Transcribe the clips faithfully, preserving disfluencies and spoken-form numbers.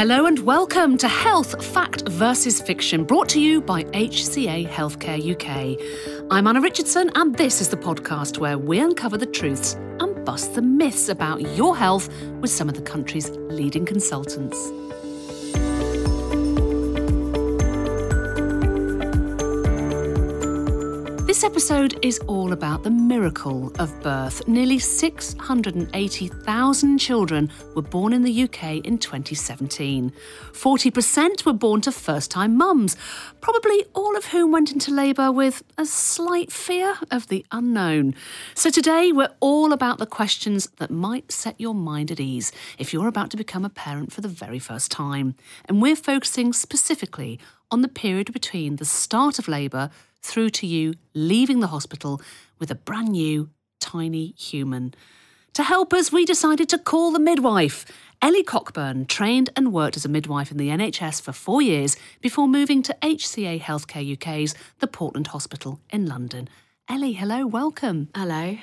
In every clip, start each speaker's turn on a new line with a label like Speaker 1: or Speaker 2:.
Speaker 1: Hello and welcome to Health, Fact versus Fiction, brought to you by H C A Healthcare U K. I'm Anna Richardson, and this is the podcast where we uncover the truths and bust the myths about your health with some of the country's leading consultants. This episode is all about the miracle of birth. Nearly six hundred eighty thousand children were born in the U K in twenty seventeen. forty percent were born to first-time mums, probably all of whom went into labour with a slight fear of the unknown. So today we're all about the questions that might set your mind at ease if you're about to become a parent for the very first time. And we're focusing specifically on the period between the start of labour through to you leaving the hospital with a brand new, tiny human. To help us, we decided to call the midwife. Ellie Cockburn trained and worked as a midwife in the N H S for four years before moving to H C A Healthcare U K's The Portland Hospital in London. Ellie, hello, welcome.
Speaker 2: Hello.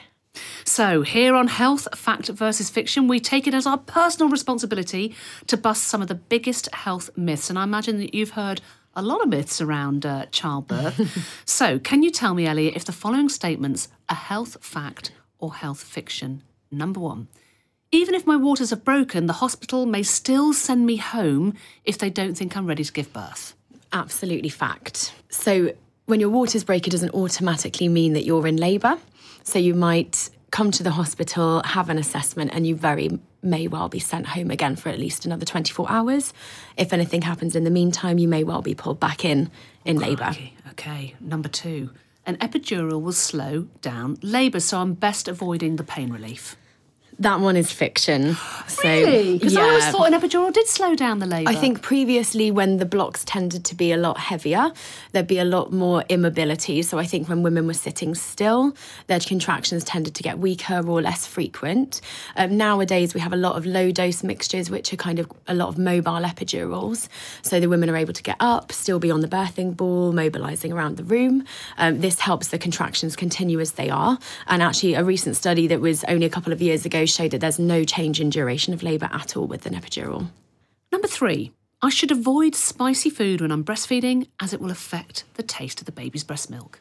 Speaker 1: So, here on Health, Fact versus Fiction, we take it as our personal responsibility to bust some of the biggest health myths. And I imagine that you've heard a lot of myths around uh, childbirth. So, can you tell me, Ellie, if the following statements are health fact or health fiction? Number one, even if my waters have broken, the hospital may still send me home if they don't think I'm ready to give birth.
Speaker 2: Absolutely fact. So, when your waters break, it doesn't automatically mean that you're in labour. So you might come to the hospital, have an assessment, and you very may well be sent home again for at least another twenty-four hours. If anything happens in the meantime, you may well be pulled back in in labour.
Speaker 1: Okay, number two. An epidural will slow down labour, so I'm best avoiding the pain relief.
Speaker 2: That one is fiction. So,
Speaker 1: really? Because
Speaker 2: yeah.
Speaker 1: I always thought an epidural did slow down the labour.
Speaker 2: I think previously when the blocks tended to be a lot heavier, there'd be a lot more immobility. So I think when women were sitting still, their contractions tended to get weaker or less frequent. Um, nowadays, we have a lot of low-dose mixtures, which are kind of a lot of mobile epidurals. So the women are able to get up, still be on the birthing ball, mobilising around the room. Um, this helps the contractions continue as they are. And actually, a recent study that was only a couple of years ago showed that there's no change in duration of labour at all with an epidural.
Speaker 1: Number three, I should avoid spicy food when I'm breastfeeding as it will affect the taste of the baby's breast milk.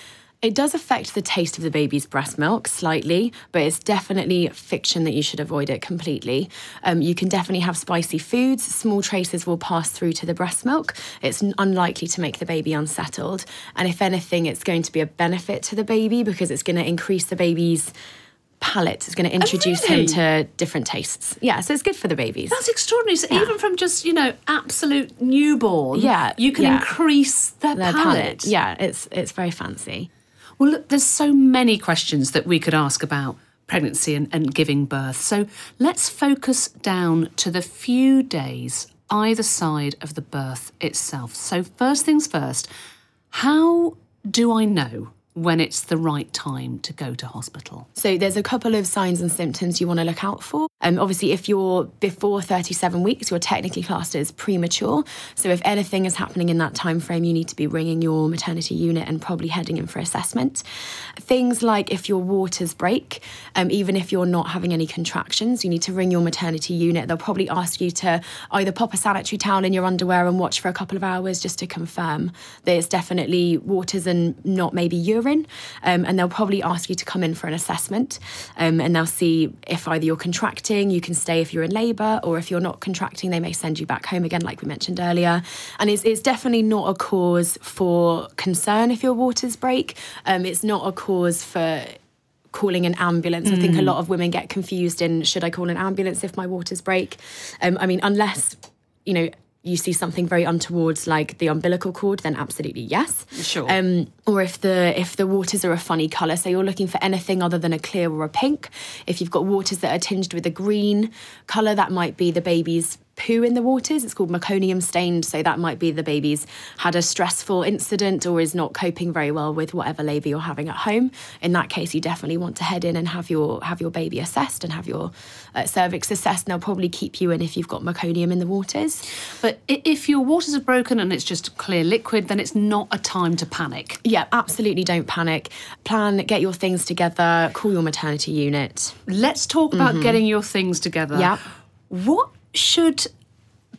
Speaker 2: It does affect the taste of the baby's breast milk slightly, but it's definitely fiction that you should avoid it completely. Um, you can definitely have spicy foods. Small traces will pass through to the breast milk. It's unlikely to make the baby unsettled. And if anything, it's going to be a benefit to the baby because it's going to increase the baby's palate. Is going to introduce
Speaker 1: oh, really?
Speaker 2: him to different tastes. Yeah, so it's good for the babies.
Speaker 1: That's extraordinary. So
Speaker 2: yeah.
Speaker 1: even from just, you know, absolute newborn,
Speaker 2: yeah,
Speaker 1: you can
Speaker 2: yeah.
Speaker 1: increase their,
Speaker 2: their
Speaker 1: palate.
Speaker 2: palate. Yeah, it's it's very fancy.
Speaker 1: Well, look, there's so many questions that we could ask about pregnancy and, and giving birth. So let's focus down to the few days either side of the birth itself. So first things first, how do I know when it's the right time to go to hospital?
Speaker 2: So there's a couple of signs and symptoms you want to look out for. Um, obviously, if you're before thirty-seven weeks, you're technically classed as premature. So if anything is happening in that time frame, you need to be ringing your maternity unit and probably heading in for assessment. Things like if your waters break, um, even if you're not having any contractions, you need to ring your maternity unit. They'll probably ask you to either pop a sanitary towel in your underwear and watch for a couple of hours just to confirm that it's definitely waters and not maybe urine. Um, and they'll probably ask you to come in for an assessment, um, and they'll see if either you're contracting, you can stay if you're in labour, or if you're not contracting, they may send you back home again, like we mentioned earlier. And it's, it's definitely not a cause for concern if your waters break. Um, it's not a cause for calling an ambulance. Mm. I think a lot of women get confused in, should I call an ambulance if my waters break? Um, I mean, unless, you know, you see something very untowards like the umbilical cord, then absolutely yes.
Speaker 1: Sure.
Speaker 2: Um, or if the if the waters are a funny colour, so you're looking for anything other than a clear or a pink. If you've got waters that are tinged with a green colour, that might be the baby's poo in the waters. It's called meconium stained, so that might be the baby's had a stressful incident or is not coping very well with whatever labour you're having at home. In that case, you definitely want to head in and have your have your baby assessed and have your uh, cervix assessed, and they'll probably keep you in if you've got meconium in the waters.
Speaker 1: But if your waters are broken and it's just clear liquid, then it's not a time to panic.
Speaker 2: Yeah, absolutely don't panic. Plan, get your things together, call your maternity unit.
Speaker 1: Let's talk about mm-hmm. getting your things together.
Speaker 2: Yeah.
Speaker 1: What should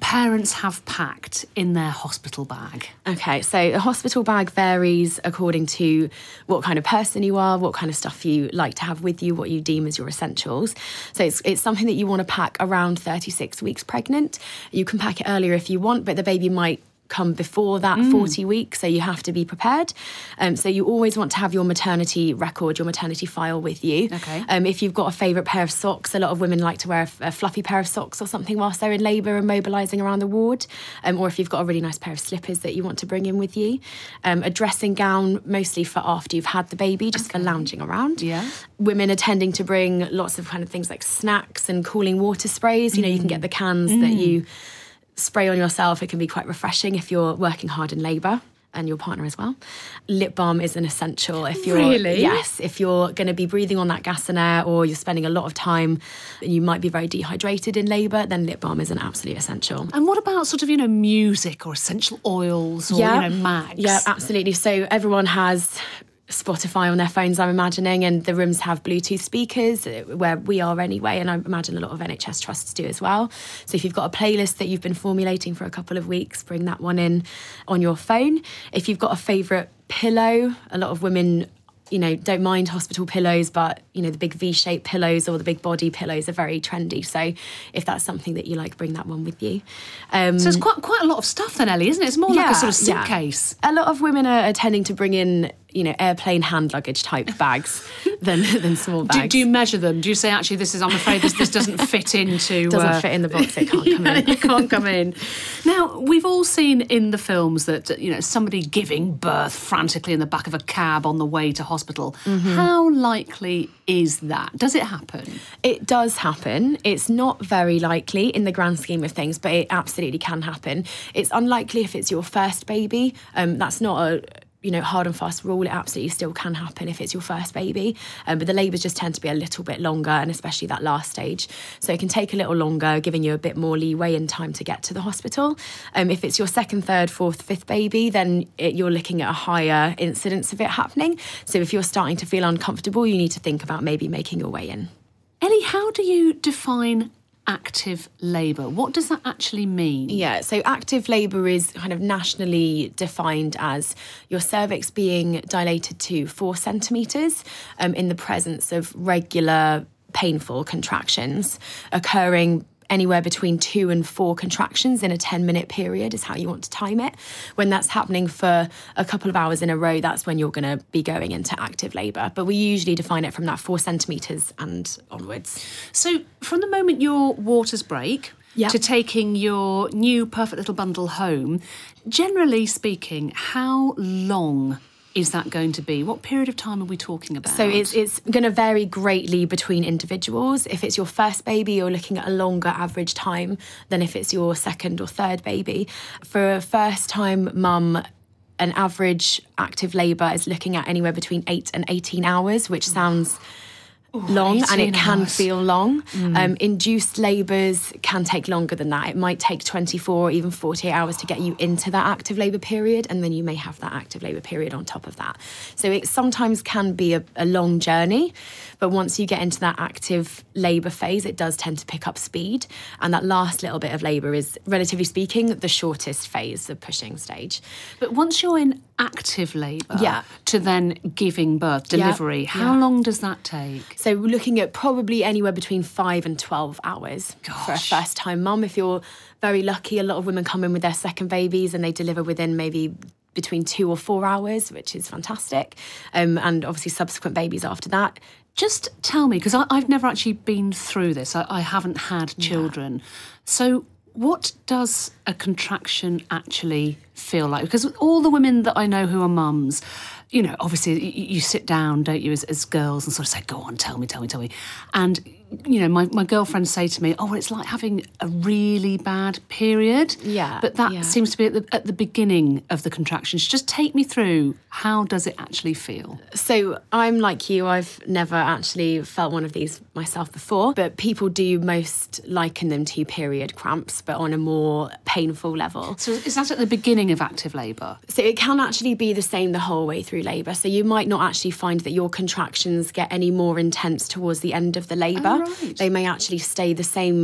Speaker 1: parents have packed in their hospital bag?
Speaker 2: Okay, so a hospital bag varies according to what kind of person you are, what kind of stuff you like to have with you, what you deem as your essentials. So it's it's something that you want to pack around thirty-six weeks pregnant. You can pack it earlier if you want, but the baby might come before that mm. forty weeks, so you have to be prepared. Um, so you always want to have your maternity record, your maternity file with you.
Speaker 1: Okay.
Speaker 2: Um, if you've got a favourite pair of socks, a lot of women like to wear a, a fluffy pair of socks or something whilst they're in labour and mobilising around the ward. Um, or if you've got a really nice pair of slippers that you want to bring in with you. Um, a dressing gown, mostly for after you've had the baby, just okay. for lounging around.
Speaker 1: Yeah.
Speaker 2: Women are tending to bring lots of kind of things like snacks and cooling water sprays. You know, you can get the cans mm. that you spray on yourself. It can be quite refreshing if you're working hard in labour, and your partner as well. Lip balm is an essential if you're
Speaker 1: really?
Speaker 2: Yes, if you're going to be breathing on that gas and air, or you're spending a lot of time and you might be very dehydrated in labour, then lip balm is an absolute essential.
Speaker 1: And what about sort of, you know, music or essential oils or,
Speaker 2: yeah.
Speaker 1: you know, mags?
Speaker 2: Yeah, absolutely. So everyone has Spotify on their phones, I'm imagining, and the rooms have Bluetooth speakers, where we are anyway, and I imagine a lot of N H S trusts do as well. So if you've got a playlist that you've been formulating for a couple of weeks, bring that one in on your phone. If you've got a favourite pillow, a lot of women, you know, don't mind hospital pillows, but, you know, the big V-shaped pillows or the big body pillows are very trendy. So if that's something that you like, bring that one with you. Um,
Speaker 1: so it's quite quite a lot of stuff then, Ellie, isn't it? It's more
Speaker 2: yeah,
Speaker 1: like a sort of suitcase.
Speaker 2: Yeah. A lot of women are, are tending to bring in, you know, airplane hand luggage type bags than than small bags.
Speaker 1: Do, do you measure them? Do you say, actually, this is, I'm afraid this, this doesn't fit into...
Speaker 2: Doesn't
Speaker 1: uh,
Speaker 2: fit in the box, it can't come
Speaker 1: yeah,
Speaker 2: in.
Speaker 1: It can't come in. Now, we've all seen in the films that, you know, somebody giving birth frantically in the back of a cab on the way to hospital. Mm-hmm. How likely is that? Does it happen?
Speaker 2: It does happen. It's not very likely in the grand scheme of things, but it absolutely can happen. It's unlikely if it's your first baby. Um, that's not a... you know, hard and fast rule. It absolutely still can happen if it's your first baby. Um, but the labours just tend to be a little bit longer, and especially that last stage. So it can take a little longer, giving you a bit more leeway in time to get to the hospital. Um, if it's your second, third, fourth, fifth baby, then it, you're looking at a higher incidence of it happening. So if you're starting to feel uncomfortable, you need to think about maybe making your way in.
Speaker 1: Ellie, how do you define active labour? What does that actually mean?
Speaker 2: Yeah, so active labour is kind of nationally defined as your cervix being dilated to four centimetres um, in the presence of regular painful contractions occurring anywhere between two and four contractions in a ten minute period is how you want to time it. When that's happening for a couple of hours in a row, that's when you're going to be going into active labour. But we usually define it from that four centimetres and onwards.
Speaker 1: So from the moment your waters break
Speaker 2: yep.
Speaker 1: to taking your new perfect little bundle home, generally speaking, how long is that going to be? What period of time are we talking about?
Speaker 2: So it's it's going to vary greatly between individuals. If it's your first baby, you're looking at a longer average time than if it's your second or third baby. For a first-time mum, an average active labour is looking at anywhere between eight and eighteen hours, which sounds Ooh, long, and it can
Speaker 1: hours.
Speaker 2: feel long.
Speaker 1: Mm.
Speaker 2: Um, induced labours can take longer than that. It might take twenty-four, even forty-eight hours to get you into that active labour period, and then you may have that active labour period on top of that. So it sometimes can be a, a long journey, but once you get into that active labour phase, it does tend to pick up speed, and that last little bit of labour is, relatively speaking, the shortest phase, the pushing stage.
Speaker 1: But once you're in active labour
Speaker 2: yeah.
Speaker 1: to then giving birth, delivery,
Speaker 2: yeah.
Speaker 1: how
Speaker 2: yeah.
Speaker 1: long does that take?
Speaker 2: So we're looking at probably anywhere between five and twelve hours
Speaker 1: Gosh.
Speaker 2: for a first-time mum. If you're very lucky, a lot of women come in with their second babies and they deliver within maybe between two or four hours, which is fantastic. Um, and obviously subsequent babies after that.
Speaker 1: Just tell me, because I've never actually been through this. I, I haven't had children. Yeah. So what does a contraction actually feel like? Because all the women that I know who are mums, you know, obviously you, you sit down, don't you, as, as girls and sort of say, go on, tell me, tell me, tell me. And, you know, my, my girlfriends say to me, oh, well, it's like having a really bad period.
Speaker 2: Yeah.
Speaker 1: But that
Speaker 2: yeah.
Speaker 1: seems to be at the, at the beginning of the contractions. Just take me through, how does it actually feel?
Speaker 2: So I'm like you, I've never actually felt one of these myself before, but people do most liken them to period cramps, but on a more painful level.
Speaker 1: So is that at the beginning of active labour?
Speaker 2: So it can actually be the same the whole way through labour. So you might not actually find that your contractions get any more intense towards the end of the labour.
Speaker 1: Oh, right.
Speaker 2: They may actually stay the same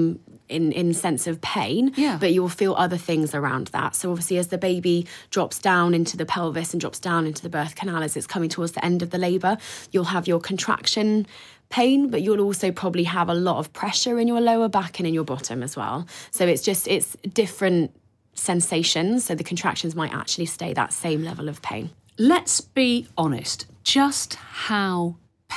Speaker 2: in, in sense of pain,
Speaker 1: Yeah.
Speaker 2: but you'll feel other things around that. So obviously as the baby drops down into the pelvis and drops down into the birth canal as it's coming towards the end of the labour, you'll have your contraction pain, but you'll also probably have a lot of pressure in your lower back and in your bottom as well. So it's just, it's different sensations. So the contractions might actually stay that same level of pain.
Speaker 1: Let's be honest, just how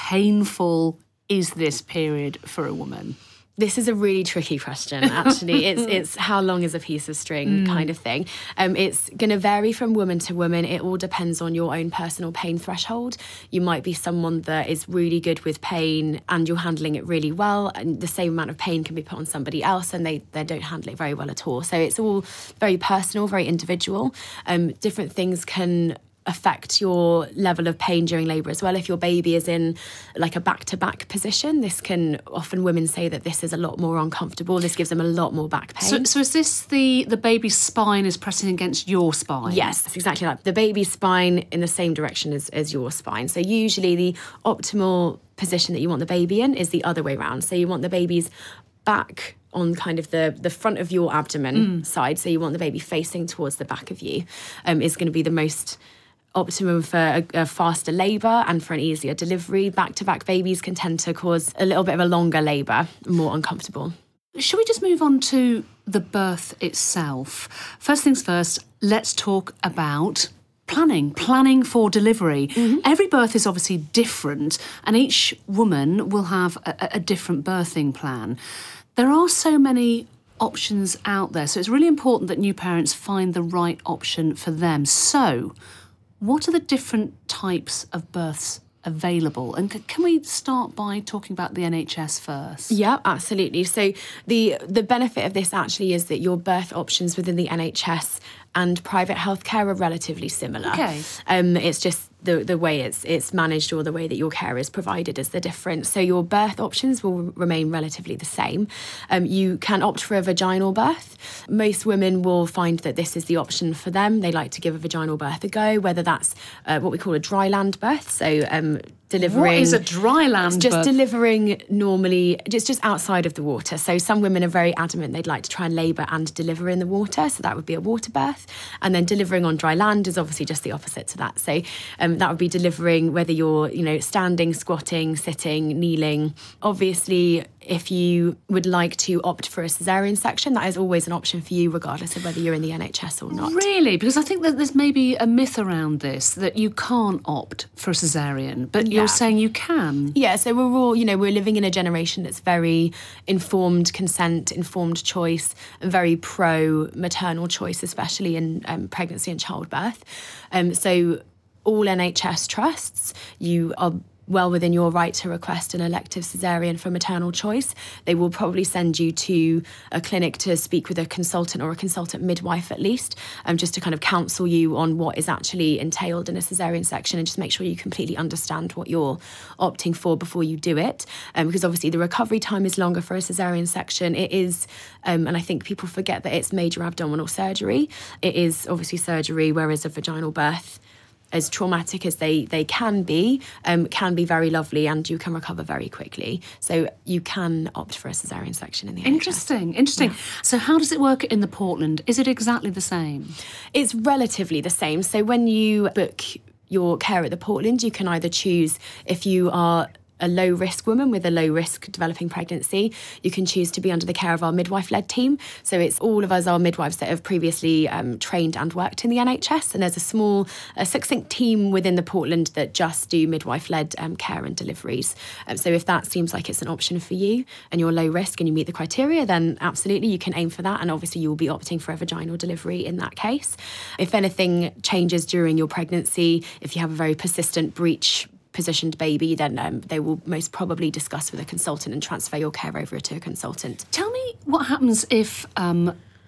Speaker 1: painful is this period for a woman?
Speaker 2: This is a really tricky question, actually. it's it's how long is a piece of string
Speaker 1: mm.
Speaker 2: kind of thing. Um, it's going to vary from woman to woman. It all depends on your own personal pain threshold. You might be someone that is really good with pain and you're handling it really well, and the same amount of pain can be put on somebody else and they, they don't handle it very well at all. So it's all very personal, very individual. Um, different things can affect your level of pain during labour as well. If your baby is in like a back-to-back position, this can, often women say that this is a lot more uncomfortable. This gives them a lot more back pain.
Speaker 1: So, so is this the, the baby's spine is pressing against your spine?
Speaker 2: Yes, that's exactly like the baby's spine in the same direction as, as your spine. So usually the optimal position that you want the baby in is the other way around. So you want the baby's back on kind of the, the front of your abdomen mm. side. So you want the baby facing towards the back of you, um, is going to be the most optimum for a, a faster labour and for an easier delivery. Back-to-back babies can tend to cause a little bit of a longer labour, more uncomfortable.
Speaker 1: Should we just move on to the birth itself? First things first, let's talk about planning, planning for delivery. Mm-hmm. Every birth is obviously different and each woman will have a, a different birthing plan. There are so many options out there, so it's really important that new parents find the right option for them. So, what are the different types of births available? And c- can we start by talking about the N H S first?
Speaker 2: Yeah, absolutely. So the the benefit of this actually is that your birth options within the N H S and private healthcare are relatively similar.
Speaker 1: Okay.
Speaker 2: Um, it's just the the way it's it's managed or the way that your care is provided is the difference. So your birth options will remain relatively the same. Um, you can opt for a vaginal birth. Most women will find that this is the option for them. They like to give a vaginal birth a go, whether that's uh, what we call a dry land birth. So um, delivering...
Speaker 1: What is a dry land
Speaker 2: It's just
Speaker 1: birth?
Speaker 2: delivering normally, just, just outside of the water. So some women are very adamant they'd like to try and labour and deliver in the water. So that would be a water birth. And then delivering on dry land is obviously just the opposite to that. So um, that would be delivering whether you're, you know, standing, squatting, sitting, kneeling. Obviously, if you would like to opt for a caesarean section, that is always an option for you, regardless of whether you're in the N H S or not.
Speaker 1: Really? Because I think that there's maybe a myth around this, that you can't opt for a caesarean, but
Speaker 2: Yeah.
Speaker 1: you're saying you can.
Speaker 2: Yeah, so we're all, you know, we're living in a generation that's very informed consent, informed choice, and very pro-maternal choice, especially in um, pregnancy and childbirth. Um, so all N H S trusts, you are well within your right to request an elective caesarean for maternal choice. They will probably send you to a clinic to speak with a consultant or a consultant midwife at least, um, just to kind of counsel you on what is actually entailed in a caesarean section and just make sure you completely understand what you're opting for before you do it. Um, because obviously the recovery time is longer for a caesarean section. It is, um, and I think people forget that it's major abdominal surgery. It is obviously surgery, whereas a vaginal birth, as traumatic as they, they can be, um, can be very lovely and you can recover very quickly. So you can opt for a caesarean section in the N H S.
Speaker 1: Interesting, interesting.
Speaker 2: Yeah.
Speaker 1: So how does it work in the Portland? Is it exactly the same?
Speaker 2: It's relatively the same. So when you book your care at the Portland, you can either choose if you are a low-risk woman with a low-risk developing pregnancy, you can choose to be under the care of our midwife-led team. So it's all of us, our midwives, that have previously um, trained and worked in the N H S. And there's a small, a succinct team within the Portland that just do midwife-led um, care and deliveries. Um, so if that seems like it's an option for you and you're low risk and you meet the criteria, then absolutely you can aim for that. And obviously you will be opting for a vaginal delivery in that case. If anything changes during your pregnancy, if you have a very persistent breech positioned baby, then um, they will most probably discuss with a consultant and transfer your care over to a consultant.
Speaker 1: Tell me what happens if um,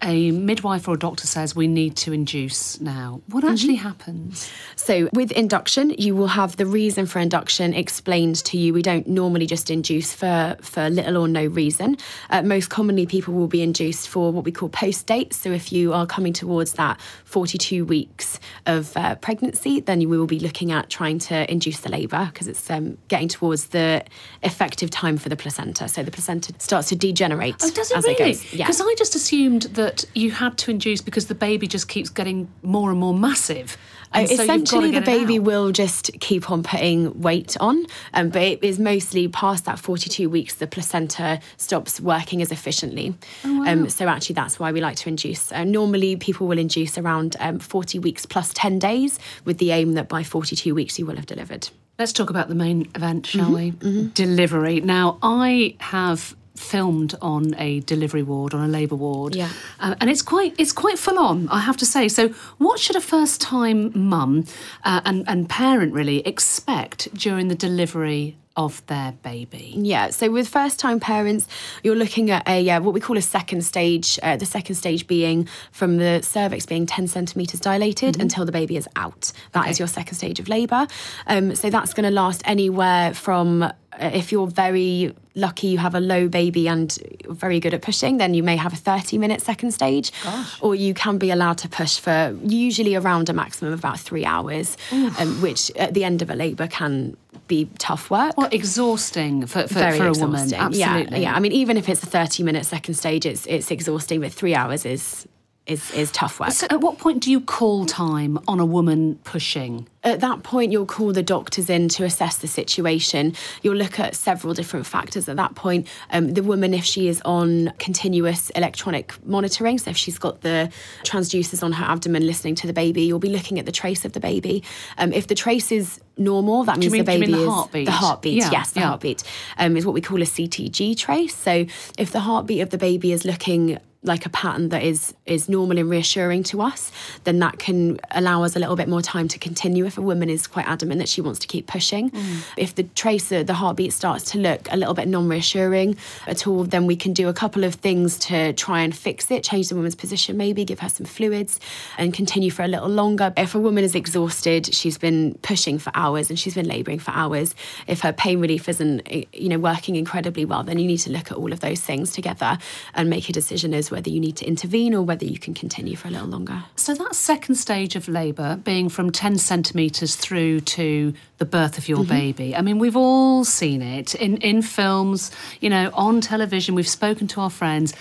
Speaker 1: a midwife or a doctor says we need to induce now, what actually mm-hmm. happens?
Speaker 2: So with induction, you will have the reason for induction explained to you. We don't normally just induce for, for little or no reason. Uh, most commonly, people will be induced for what we call post-date. So if you are coming towards that forty-two weeks of uh, pregnancy, then we will be looking at trying to induce the labour because it's um, getting towards the effective time for the placenta. So the placenta starts to degenerate.
Speaker 1: Oh, does it
Speaker 2: as
Speaker 1: really?
Speaker 2: It goes. Yeah.
Speaker 1: Because I just assumed that you had to induce because the baby just keeps getting more and more massive. And so
Speaker 2: essentially, the baby
Speaker 1: out.
Speaker 2: will just keep on putting weight on, um, but it is mostly past that forty-two weeks, the placenta stops working as efficiently.
Speaker 1: Oh, wow.
Speaker 2: um, so actually, that's why we like to induce. Uh, normally, people will induce around um, forty weeks plus ten days with the aim that by forty-two weeks you will have delivered.
Speaker 1: Let's talk about the main event, shall
Speaker 2: mm-hmm,
Speaker 1: we?
Speaker 2: Mm-hmm.
Speaker 1: Delivery. Now, I have filmed on a delivery ward, on a labour ward,
Speaker 2: yeah,
Speaker 1: uh, and it's quite it's quite full on, I have to say. So, what should a first time mum uh, and and parent really expect during the delivery of their baby?
Speaker 2: Yeah, so with first-time parents, you're looking at a uh, what we call a second stage. Uh, the second stage being from the cervix being ten centimetres dilated mm-hmm. until the baby is out. That okay. is your second stage of labour. Um, so that's going to last anywhere from, uh, if you're very lucky, you have a low baby and very good at pushing, then you may have a thirty-minute second stage.
Speaker 1: Gosh.
Speaker 2: Or you can be allowed to push for usually around a maximum of about three hours, um, which at the end of a labour can be tough work.
Speaker 1: Well, exhausting for, for,
Speaker 2: Very
Speaker 1: for a
Speaker 2: exhausting.
Speaker 1: woman, absolutely.
Speaker 2: Yeah, yeah, I mean, even if it's a thirty-minute second stage, it's it's exhausting, but three hours is is is tough work.
Speaker 1: So at what point do you call time on a woman pushing?
Speaker 2: At that point, you'll call the doctors in to assess the situation. You'll look at several different factors at that point. Um, the woman, if she is on continuous electronic monitoring, so if she's got the transducers on her abdomen listening to the baby, you'll be looking at the trace of the baby. Um, if the trace is normal, that means
Speaker 1: mean,
Speaker 2: the baby
Speaker 1: do you mean the
Speaker 2: is...
Speaker 1: heartbeat?
Speaker 2: The heartbeat,
Speaker 1: yeah,
Speaker 2: yes, the
Speaker 1: yeah.
Speaker 2: heartbeat um, is what we call a C T G trace. So if the heartbeat of the baby is looking like a pattern that is is normal and reassuring to us, then that can allow us a little bit more time to continue if a woman is quite adamant that she wants to keep pushing. Mm. If the tracer, the heartbeat starts to look a little bit non-reassuring at all, then we can do a couple of things to try and fix it, change the woman's position maybe, give her some fluids and continue for a little longer. If a woman is exhausted, she's been pushing for hours and she's been labouring for hours, if her pain relief isn't, you know, working incredibly well, then you need to look at all of those things together and make a decision as whether you need to intervene or whether you can continue for a little longer.
Speaker 1: So that second stage of labour, being from ten centimetres through to the birth of your mm-hmm. baby, I mean, we've all seen it in, in films, you know, on television, we've spoken to our friends.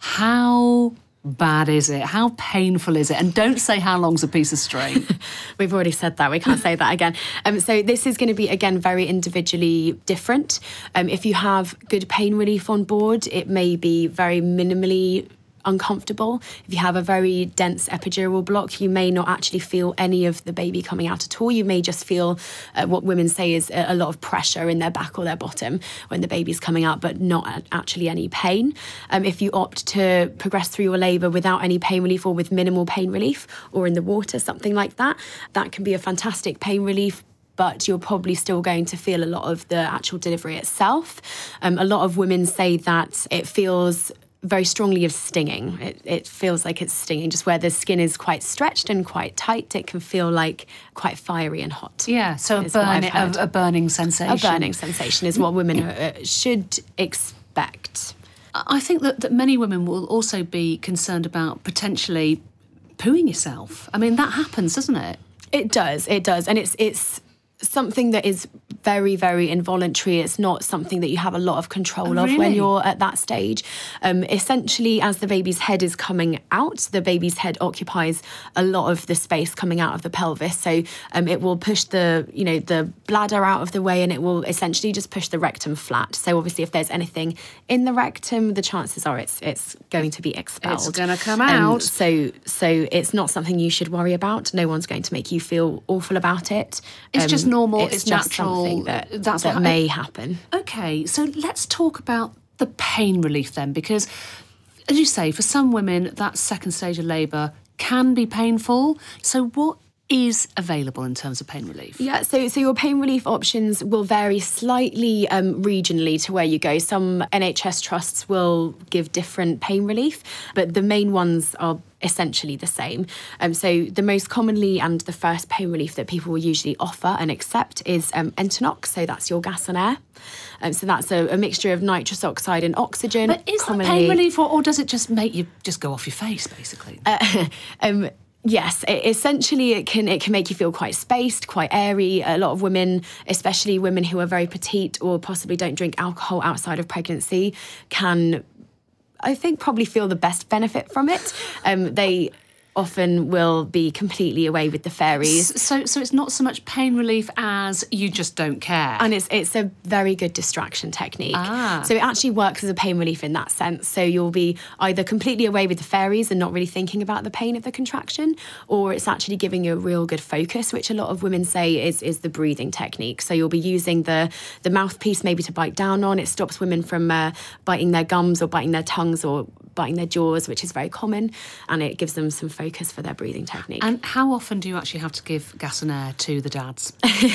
Speaker 1: How bad is it? How painful is it? And don't say how long's a piece of string.
Speaker 2: We've already said that. We can't say that again. Um, so this is going to be, again, very individually different. Um, if you have good pain relief on board, it may be very minimally uncomfortable. If you have a very dense epidural block, you may not actually feel any of the baby coming out at all. You may just feel uh, what women say is a, a lot of pressure in their back or their bottom when the baby's coming out, but not actually any pain. Um, if you opt to progress through your labour without any pain relief or with minimal pain relief or in the water, something like that, that can be a fantastic pain relief, but you're probably still going to feel a lot of the actual delivery itself. Um, a lot of women say that it feels very strongly of stinging. It, it feels like it's stinging, just where the skin is quite stretched and quite tight. It can feel like quite fiery and hot.
Speaker 1: Yeah, so a, burn, a, a burning sensation.
Speaker 2: A burning sensation is what women uh, should expect.
Speaker 1: I think that, that many women will also be concerned about potentially pooing yourself. I mean, that happens, doesn't it?
Speaker 2: It does, it does. And it's it's something that is very, very involuntary. It's not something that you have a lot of control
Speaker 1: oh,
Speaker 2: of
Speaker 1: really?
Speaker 2: when you're at that stage. Um, essentially, as the baby's head is coming out, the baby's head occupies a lot of the space coming out of the pelvis. So um, it will push the, you know, the bladder out of the way, and it will essentially just push the rectum flat. So obviously, if there's anything in the rectum, the chances are it's it's going to be expelled.
Speaker 1: It's going to come out.
Speaker 2: Um, so so it's not something you should worry about. No one's going to make you feel awful about it.
Speaker 1: It's
Speaker 2: um,
Speaker 1: just normal.
Speaker 2: It's,
Speaker 1: it's
Speaker 2: just
Speaker 1: natural.
Speaker 2: Something that,
Speaker 1: That's
Speaker 2: that
Speaker 1: what
Speaker 2: may
Speaker 1: I,
Speaker 2: happen.
Speaker 1: Okay, so let's talk about the pain relief then, because, as you say, for some women, that second stage of labour can be painful. So what is available in terms of pain relief?
Speaker 2: Yeah, so so your pain relief options will vary slightly um, regionally to where you go. Some N H S trusts will give different pain relief, but the main ones are essentially the same. Um, so the most commonly and the first pain relief that people will usually offer and accept is um, Entonox, so that's your gas and air. Um, so that's a, a mixture of nitrous oxide and oxygen.
Speaker 1: But is
Speaker 2: commonly,
Speaker 1: that pain relief, or, or does it just make you just go off your face, basically?
Speaker 2: Uh, um, Yes, it, essentially it can it can make you feel quite spaced, quite airy. A lot of women, especially women who are very petite or possibly don't drink alcohol outside of pregnancy, can, I think, probably feel the best benefit from it. Um, they often will be completely away with the fairies.
Speaker 1: So so it's not so much pain relief as you just don't care.
Speaker 2: And it's it's a very good distraction technique.
Speaker 1: Ah.
Speaker 2: So it actually works as a pain relief in that sense. So you'll be either completely away with the fairies and not really thinking about the pain of the contraction, or it's actually giving you a real good focus, which a lot of women say is is the breathing technique. So you'll be using the, the mouthpiece maybe to bite down on. It stops women from uh, biting their gums or biting their tongues or biting their jaws, which is very common, and it gives them some focus for their breathing technique.
Speaker 1: And how often do you actually have to give gas and air to the dads?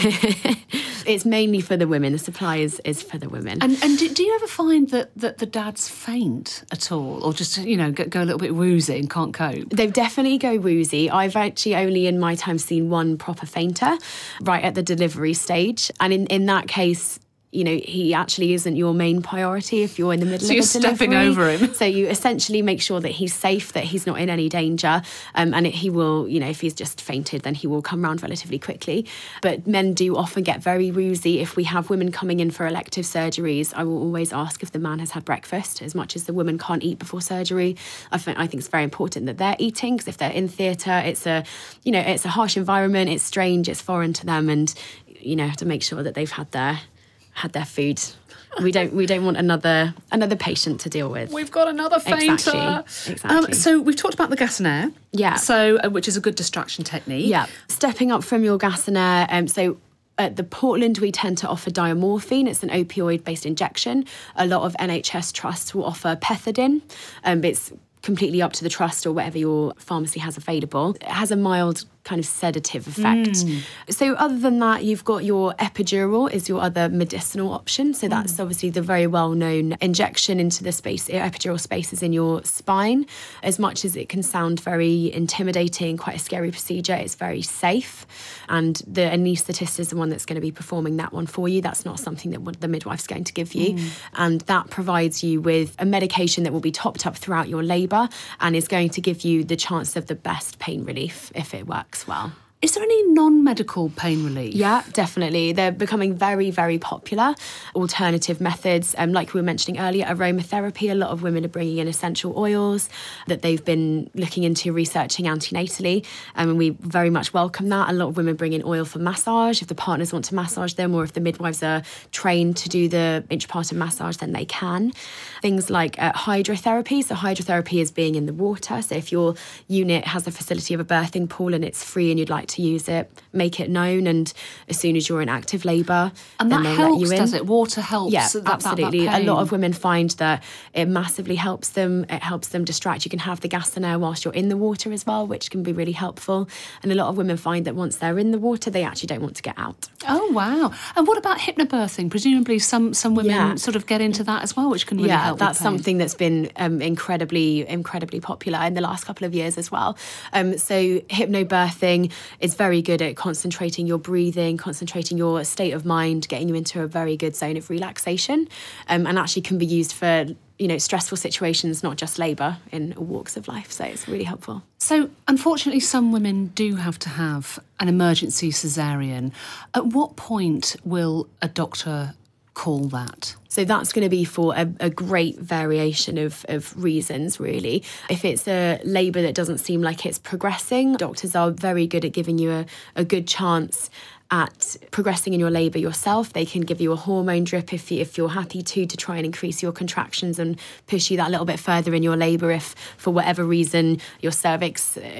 Speaker 2: It's mainly for the women. The supply is, is for the women.
Speaker 1: And and do, do you ever find that, that the dads faint at all, or just, you know, go, go a little bit woozy and can't cope?
Speaker 2: They definitely go woozy. I've actually only in my time seen one proper fainter right at the delivery stage, and in, in that case, you know, he actually isn't your main priority if you're in the middle
Speaker 1: so
Speaker 2: of a
Speaker 1: you're
Speaker 2: delivery.
Speaker 1: stepping over him.
Speaker 2: So you essentially make sure that he's safe, that he's not in any danger, um, and it, he will, you know, if he's just fainted, then he will come round relatively quickly. But men do often get very woozy. If we have women coming in for elective surgeries, I will always ask if the man has had breakfast, as much as the woman can't eat before surgery. I think, I think it's very important that they're eating, because if they're in theatre, it's a, you know, it's a harsh environment, it's strange, it's foreign to them, and, you know, have to make sure that they've had their had their food. We don't we don't want another another patient to deal with.
Speaker 1: We've got another fainter.
Speaker 2: Exactly. exactly.
Speaker 1: Um, so we've talked about the gas and air.
Speaker 2: Yeah.
Speaker 1: So uh, which is a good distraction technique.
Speaker 2: Yeah. Stepping up from your gas and air. Um, so at the Portland, we tend to offer diamorphine. It's an opioid-based injection. A lot of N H S trusts will offer pethidine. Um, it's completely up to the trust or whatever your pharmacy has available. It has a mild kind of sedative effect. Mm. So other than that, you've got your epidural is your other medicinal option. So that's mm. obviously the very well-known injection into the space, epidural spaces in your spine. As much as it can sound very intimidating, quite a scary procedure, it's very safe. And the anaesthetist is the one that's going to be performing that one for you. That's not something that the midwife's going to give you. Mm. And that provides you with a medication that will be topped up throughout your labour and is going to give you the chance of the best pain relief if it works well.
Speaker 1: Is there any non-medical pain relief?
Speaker 2: Yeah, definitely. They're becoming very, very popular. Alternative methods, um, like we were mentioning earlier, aromatherapy. A lot of women are bringing in essential oils that they've been looking into researching antenatally, um, and we very much welcome that. A lot of women bring in oil for massage. If the partners want to massage them, or if the midwives are trained to do the intrapartum massage, then they can. Things like uh, hydrotherapy. So hydrotherapy is being in the water. So if your unit has a facility of a birthing pool and it's free and you'd like to use it, make it known, and as soon as you're in active labour,
Speaker 1: and
Speaker 2: then
Speaker 1: that
Speaker 2: they'll
Speaker 1: helps,
Speaker 2: let you in.
Speaker 1: Does it? Water helps.
Speaker 2: Yeah,
Speaker 1: that,
Speaker 2: absolutely.
Speaker 1: That, that
Speaker 2: a lot of women find that it massively helps them. It helps them distract. You can have the gas and air whilst you're in the water as well, which can be really helpful. And a lot of women find that once they're in the water, they actually don't want to get out.
Speaker 1: Oh wow! And what about hypnobirthing? Presumably, some some women
Speaker 2: yeah.
Speaker 1: sort of get into that as well, which can really
Speaker 2: yeah,
Speaker 1: help.
Speaker 2: Yeah, that's
Speaker 1: with pain.
Speaker 2: something that's been um, incredibly, incredibly popular in the last couple of years as well. Um, so hypnobirthing is very good at concentrating your breathing, concentrating your state of mind, getting you into a very good zone of relaxation, um, and actually can be used for, you know, stressful situations, not just labour, in all walks of life. So it's really helpful.
Speaker 1: So unfortunately, some women do have to have an emergency caesarean. At what point will a doctor call that?
Speaker 2: So that's going to be for a, a great variation of, of reasons, really. If it's a labour that doesn't seem like it's progressing, doctors are very good at giving you a, a good chance at progressing in your labour yourself. They can give you a hormone drip if, you, if you're happy to, to try and increase your contractions and push you that little bit further in your labour if, for whatever reason, your cervix Uh,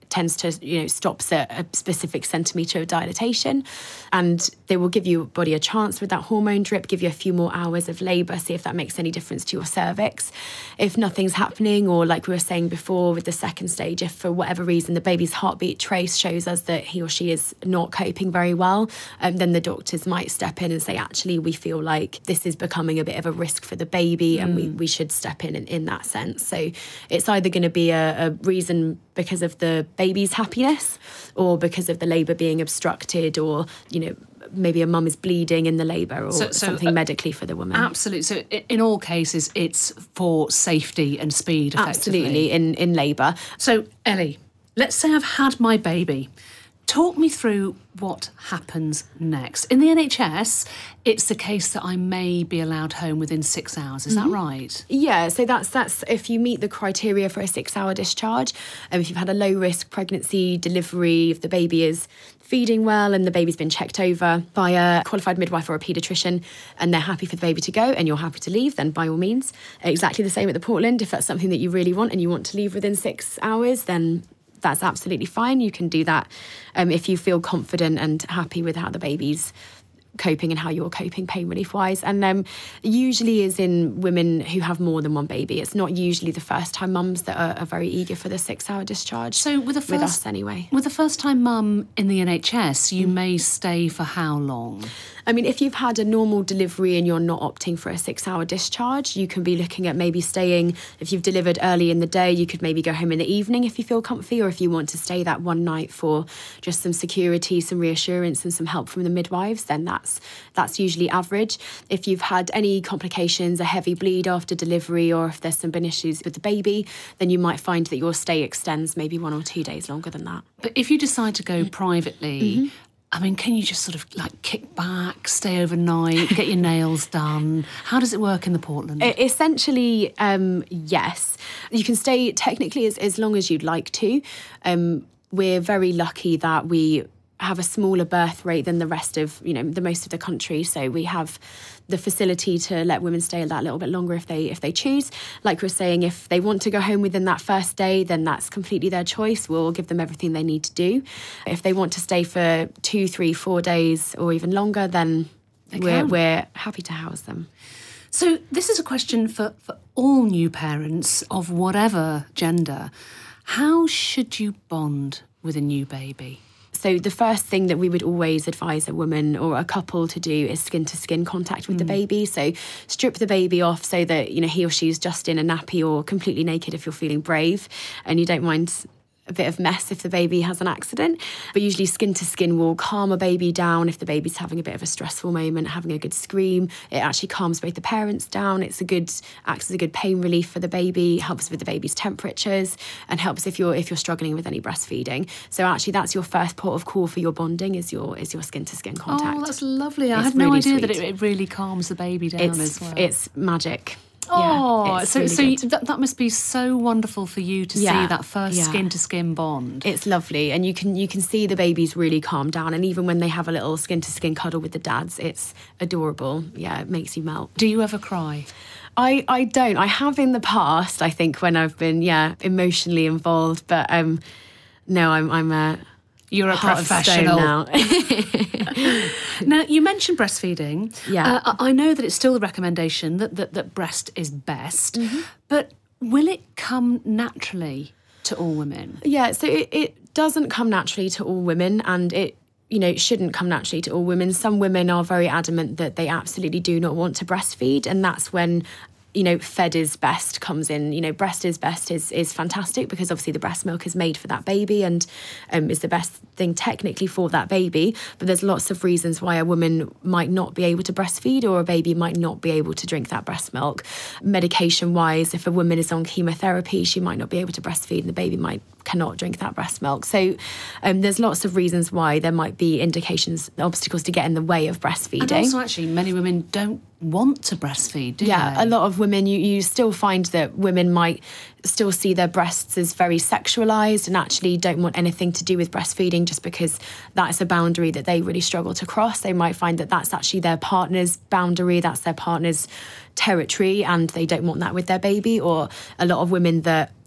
Speaker 2: tends to, you know, stops at a specific centimetre of dilatation. And they will give your body a chance with that hormone drip, give you a few more hours of labour, see if that makes any difference to your cervix. If nothing's happening, or like we were saying before with the second stage, if for whatever reason the baby's heartbeat trace shows us that he or she is not coping very well, um, then the doctors might step in and say, actually, we feel like this is becoming a bit of a risk for the baby, mm. and we, we should step in, in in that sense. So it's either going to be a, a reason because of the baby's happiness, or because of the labour being obstructed, or, you know, maybe a mum is bleeding in the labour, or so, so, something uh, medically for the woman.
Speaker 1: Absolutely. So in all cases, it's for safety and speed, effectively.
Speaker 2: Absolutely, in, in labour.
Speaker 1: So, Ellie, let's say I've had my baby. Talk me through what happens next. In the N H S, it's the case that I may be allowed home within six hours. Is mm-hmm. that right?
Speaker 2: Yeah, so that's that's if you meet the criteria for a six-hour discharge. Um, if you've had a low-risk pregnancy, delivery, if the baby is feeding well and the baby's been checked over by a qualified midwife or a paediatrician and they're happy for the baby to go and you're happy to leave, then by all means. Exactly the same at the Portland. If that's something that you really want and you want to leave within six hours, then that's absolutely fine. You can do that um, if you feel confident and happy with how the baby's coping and how you're coping pain relief wise. And um, usually is in women who have more than one baby. It's not usually the first time mums that are, are very eager for the six hour discharge.
Speaker 1: So with, a first,
Speaker 2: with us anyway.
Speaker 1: With a first time mum in the N H S, you mm. may stay for how long?
Speaker 2: I mean, if you've had a normal delivery and you're not opting for a six-hour discharge, you can be looking at maybe staying, if you've delivered early in the day, you could maybe go home in the evening if you feel comfy, or if you want to stay that one night for just some security, some reassurance and some help from the midwives, then that's that's usually average. If you've had any complications, a heavy bleed after delivery, or if there's some been issues with the baby, then you might find that your stay extends maybe one or two days longer than that.
Speaker 1: But if you decide to go privately, mm-hmm. I mean, can you just sort of like kick back, stay overnight, get your nails done? How does it work in the Portland?
Speaker 2: Essentially, um, yes. You can stay technically as, as long as you'd like to. Um, we're very lucky that we have a smaller birth rate than the rest of, you know, the most of the country. So we have the facility to let women stay that little bit longer if they if they choose. Like we're saying, if they want to go home within that first day, then that's completely their choice. We'll give them everything they need to do. If they want to stay for two, three, four days or even longer, then we're, we're happy to house them.
Speaker 1: So this is a question for, for all new parents of whatever gender. How should you bond with a new baby?
Speaker 2: So the first thing that we would always advise a woman or a couple to do is skin-to-skin contact with mm. the baby. So strip the baby off so that, you know, he or she is just in a nappy or completely naked if you're feeling brave and you don't mind a bit of mess if the baby has an accident. But usually skin to skin will calm a baby down if the baby's having a bit of a stressful moment, having a good scream. It actually calms both the parents down. It's a good, acts as a good pain relief for the baby, helps with the baby's temperatures, and helps if you're if you're struggling with any breastfeeding. So actually that's your first port of call for your bonding is your is your skin to skin contact.
Speaker 1: Oh, that's lovely. I
Speaker 2: it's
Speaker 1: had no
Speaker 2: really
Speaker 1: idea
Speaker 2: sweet.
Speaker 1: that it, it really calms the baby down
Speaker 2: it's,
Speaker 1: as well.
Speaker 2: It's magic.
Speaker 1: Oh,
Speaker 2: yeah,
Speaker 1: so
Speaker 2: really
Speaker 1: so you,
Speaker 2: that,
Speaker 1: that must be so wonderful for you to
Speaker 2: yeah,
Speaker 1: see that first
Speaker 2: yeah.
Speaker 1: skin to skin bond.
Speaker 2: It's lovely, and you can you can see the babies really calm down, and even when they have a little skin to skin cuddle with the dads, it's adorable. Yeah, it makes you melt.
Speaker 1: Do you ever cry?
Speaker 2: I, I don't. I have in the past, I think, when I've been yeah emotionally involved, but um, no, I'm I'm a
Speaker 1: You're a
Speaker 2: heart
Speaker 1: professional
Speaker 2: now.
Speaker 1: Now, you mentioned breastfeeding.
Speaker 2: Yeah.
Speaker 1: Uh, I know that it's still the recommendation that, that, that breast is best, mm-hmm. but will it come naturally to all women?
Speaker 2: Yeah, so it, it doesn't come naturally to all women, and it you know, it shouldn't come naturally to all women. Some women are very adamant that they absolutely do not want to breastfeed, and that's when, you know, fed is best comes in. You know, breast is best is is fantastic because obviously the breast milk is made for that baby and um, is the best thing technically for that baby. But there's lots of reasons why a woman might not be able to breastfeed or a baby might not be able to drink that breast milk. Medication-wise, if a woman is on chemotherapy, she might not be able to breastfeed and the baby might cannot drink that breast milk. So um, there's lots of reasons why there might be indications, obstacles to get in the way of breastfeeding.
Speaker 1: And also actually many women don't want to breastfeed, do
Speaker 2: yeah,
Speaker 1: they?
Speaker 2: A lot of women, you, you still find that women might still see their breasts as very sexualised and actually don't want anything to do with breastfeeding just because that's a boundary that they really struggle to cross. They might find that that's actually their partner's boundary, that's their partner's territory, and they don't want that with their baby. Or a lot of women that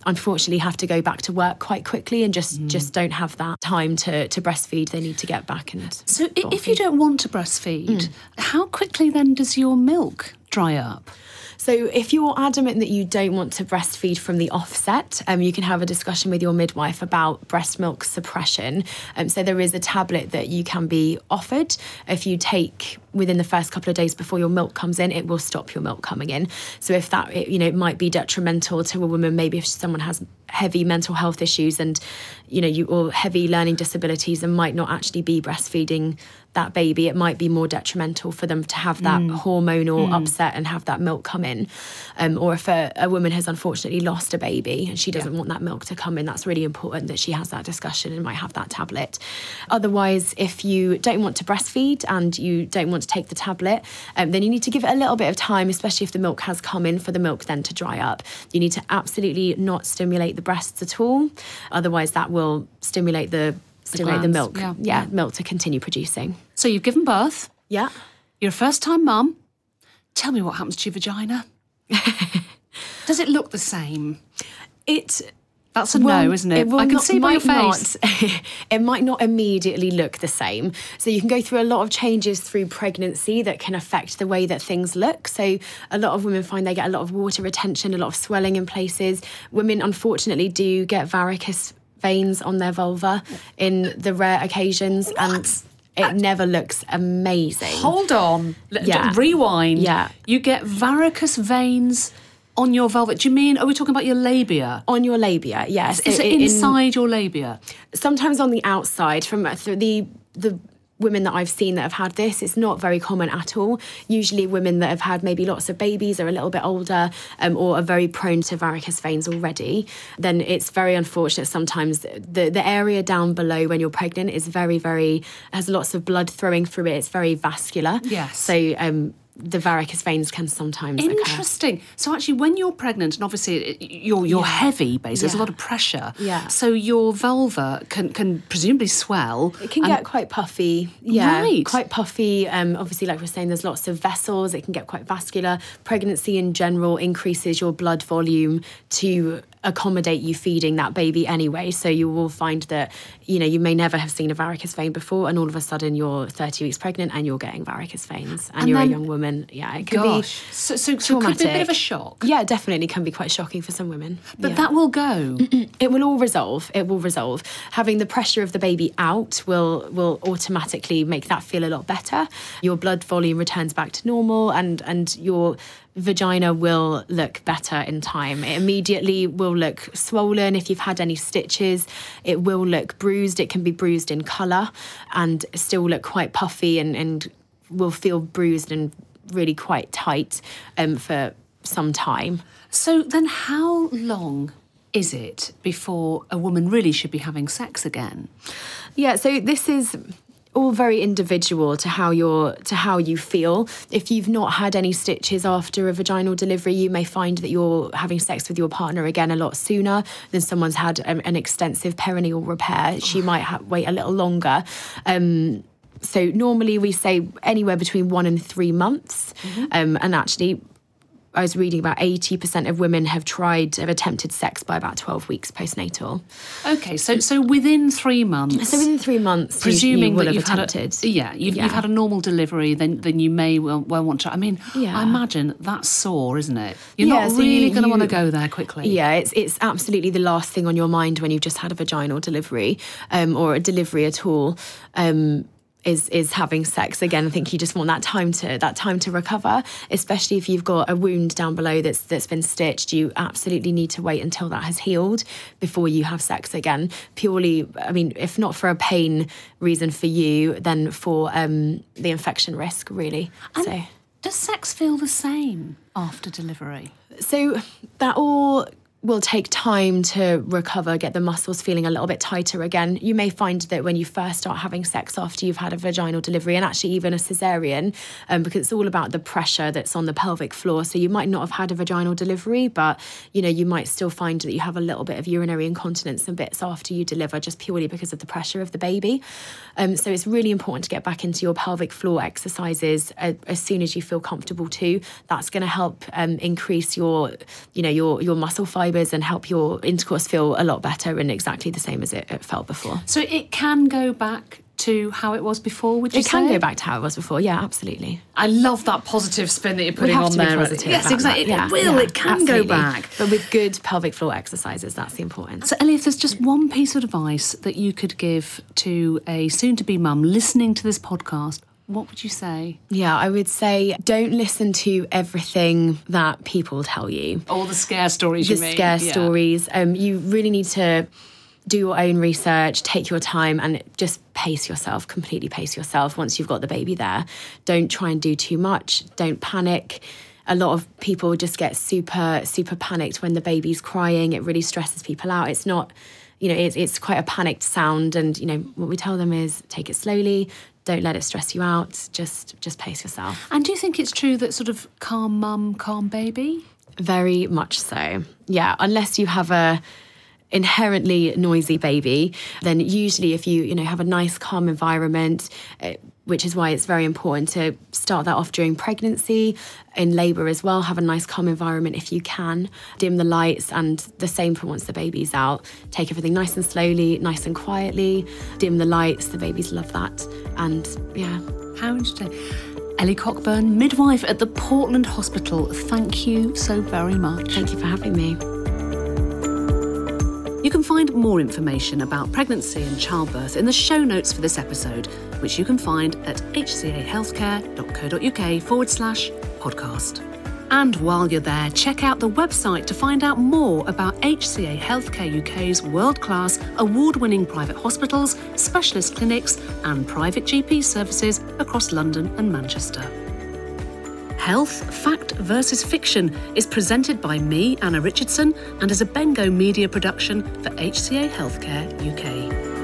Speaker 2: unfortunately have to go back to work quite quickly and just, mm. just don't have that time to, to breastfeed. They need to get back and...
Speaker 1: So if you don't want to breastfeed, mm. how quickly then does your milk dry up?
Speaker 2: So if you're adamant that you don't want to breastfeed from the offset, um, you can have a discussion with your midwife about breast milk suppression. Um, so there is a tablet that you can be offered. If you take within the first couple of days before your milk comes in, it will stop your milk coming in. So if that, it, you know, it might be detrimental to a woman, maybe if someone has heavy mental health issues and, you know, you or heavy learning disabilities and might not actually be breastfeeding that baby, it might be more detrimental for them to have that mm. hormonal mm. upset and have that milk come in. Um, or if a, a woman has unfortunately lost a baby and she doesn't yeah. want that milk to come in, that's really important that she has that discussion and might have that tablet. Otherwise, if you don't want to breastfeed and you don't want to take the tablet, um, then you need to give it a little bit of time, especially if the milk has come in, for the milk then to dry up. You need to absolutely not stimulate the breasts at all. Otherwise, that will stimulate the stimulate the, the milk, yeah. yeah, milk to continue producing.
Speaker 1: So you've given birth.
Speaker 2: Yeah.
Speaker 1: You're a first-time mum. Tell me what happens to your vagina. Does it look the same?
Speaker 2: It...
Speaker 1: That's a
Speaker 2: well,
Speaker 1: no, isn't it?
Speaker 2: it
Speaker 1: I can
Speaker 2: not,
Speaker 1: see by your face.
Speaker 2: Not, it might not immediately look the same. So you can go through a lot of changes through pregnancy that can affect the way that things look. So a lot of women find they get a lot of water retention, a lot of swelling in places. Women, unfortunately, do get varicose veins on their vulva in the rare occasions.
Speaker 1: What?
Speaker 2: And it never looks amazing.
Speaker 1: Hold on.
Speaker 2: Yeah.
Speaker 1: Rewind.
Speaker 2: Yeah.
Speaker 1: You get varicose veins on your vulva. Do you mean, are we talking about your labia?
Speaker 2: On your labia, yes.
Speaker 1: Is
Speaker 2: so
Speaker 1: it
Speaker 2: in,
Speaker 1: inside your labia? Sometimes on the outside. From the the women that I've seen that have had this, it's not very common at all. Usually women that have had maybe lots of babies, are a little bit older, um, or are very prone to varicose veins already, then it's very unfortunate sometimes. The, the area down below when you're pregnant is very, very, has lots of blood flowing through it. It's very vascular. Yes.
Speaker 2: So, um, the varicose veins can sometimes
Speaker 1: Interesting.
Speaker 2: occur.
Speaker 1: So actually, when you're pregnant, and obviously you're you're
Speaker 2: yeah.
Speaker 1: heavy, basically, yeah. there's a lot of pressure.
Speaker 2: Yeah.
Speaker 1: So your vulva can can presumably swell.
Speaker 2: It can
Speaker 1: and...
Speaker 2: get quite puffy. Yeah.
Speaker 1: Right.
Speaker 2: Quite puffy. Um, obviously, like we're saying, there's lots of vessels. It can get quite vascular. Pregnancy in general increases your blood volume to accommodate you feeding that baby anyway. So you will find that, you know, you may never have seen a varicose vein before, and all of a sudden you're thirty weeks pregnant and you're getting varicose veins, and, and you're then, a young woman. Yeah, it could
Speaker 1: gosh.
Speaker 2: be
Speaker 1: so, so, so it could be a bit of a shock.
Speaker 2: Yeah, definitely can be quite shocking for some women.
Speaker 1: But
Speaker 2: yeah.
Speaker 1: that will go.
Speaker 2: It will all resolve. It will resolve. Having the pressure of the baby out will will automatically make that feel a lot better. Your blood volume returns back to normal, and and your vagina will look better in time. It immediately will look swollen. If you've had any stitches, it will look bruised. It can be bruised in colour and still look quite puffy, and, and will feel bruised and really quite tight um, for some time.
Speaker 1: So then how long is it before a woman really should be having sex again?
Speaker 2: Yeah, so this is all very individual to how you're to how you feel. If you've not had any stitches after a vaginal delivery, you may find that you're having sex with your partner again a lot sooner than someone's had um, an extensive perineal repair. She might ha- wait a little longer. Um, so normally we say anywhere between one and three months. Mm-hmm. Um, and actually, I was reading about eighty percent of women have tried, have attempted sex by about twelve weeks postnatal.
Speaker 1: Okay, so so within three months.
Speaker 2: So within three months,
Speaker 1: presuming
Speaker 2: you, you
Speaker 1: that you've
Speaker 2: attempted.
Speaker 1: had a, yeah, you've, yeah, you've had a normal delivery, then then you may well, well want to. I mean, yeah. I imagine that's sore, isn't it? You're yeah, not so really going to want to go there quickly.
Speaker 2: Yeah, it's it's absolutely the last thing on your mind when you've just had a vaginal delivery, um, or a delivery at all. Um, is is having sex again. I think you just want that time to that time to recover, especially if you've got a wound down below that's that's been stitched. You absolutely need to wait until that has healed before you have sex again. Purely, I mean, if not for a pain reason for you, then for um, the infection risk, really.
Speaker 1: And
Speaker 2: so,
Speaker 1: does sex feel the same after delivery?
Speaker 2: So that all will take time to recover, get the muscles feeling a little bit tighter again. You may find that when you first start having sex after you've had a vaginal delivery, and actually even a cesarean, um, because it's all about the pressure that's on the pelvic floor. So you might not have had a vaginal delivery, but you know, you might still find that you have a little bit of urinary incontinence and bits after you deliver, just purely because of the pressure of the baby. Um, so it's really important to get back into your pelvic floor exercises uh, as soon as you feel comfortable too. That's going to help um, increase your, you know, your your muscle fibers fibres and help your intercourse feel a lot better and exactly the same as it, it felt before.
Speaker 1: So it can go back to how it was before, would you
Speaker 2: it
Speaker 1: say?
Speaker 2: It can go back to how it was before, yeah, absolutely.
Speaker 1: I love that positive spin that you're putting
Speaker 2: we have
Speaker 1: on
Speaker 2: to
Speaker 1: there.
Speaker 2: Be positive
Speaker 1: yes, exactly.
Speaker 2: That. Yeah,
Speaker 1: it will,
Speaker 2: yeah,
Speaker 1: it can
Speaker 2: absolutely.
Speaker 1: go back.
Speaker 2: But with good pelvic floor exercises, that's the important.
Speaker 1: So Ellie, if there's just one piece of advice that you could give to a soon-to-be mum listening to this podcast, what would you say?
Speaker 2: Yeah, I would say don't listen to everything that people tell you.
Speaker 1: All the scare stories
Speaker 2: the
Speaker 1: you mean.
Speaker 2: The scare
Speaker 1: yeah.
Speaker 2: stories. Um, you really need to do your own research, take your time and just pace yourself, completely pace yourself once you've got the baby there. Don't try and do too much. Don't panic. A lot of people just get super, super panicked when the baby's crying. It really stresses people out. It's not, you know, it's, it's quite a panicked sound. And, you know, what we tell them is take it slowly. Don't let it stress you out. Just, just pace yourself.
Speaker 1: And do you think it's true that sort of calm mum, calm baby?
Speaker 2: Very much so. Yeah, unless you have a inherently noisy baby, then usually if you, you know, have a nice calm environment, uh, which is why it's very important to start that off during pregnancy, in labour as well, have a nice calm environment if you can. Dim the lights and the same for once the baby's out. Take everything nice and slowly, nice and quietly. Dim the lights, the babies love that. And yeah.
Speaker 1: How interesting. Ellie Cockburn, midwife at the Portland Hospital, thank you so very much.
Speaker 2: Thank you for having me.
Speaker 1: You can find more information about pregnancy and childbirth in the show notes for this episode, which you can find at hcahealthcare.co.uk forward slash podcast. And while you're there, check out the website to find out more about H C A Healthcare U K's world-class, award-winning private hospitals, specialist clinics and private G P services across London and Manchester. Health, Fact versus Fiction is presented by me, Anna Richardson, and is a Bengo Media production for H C A Healthcare U K.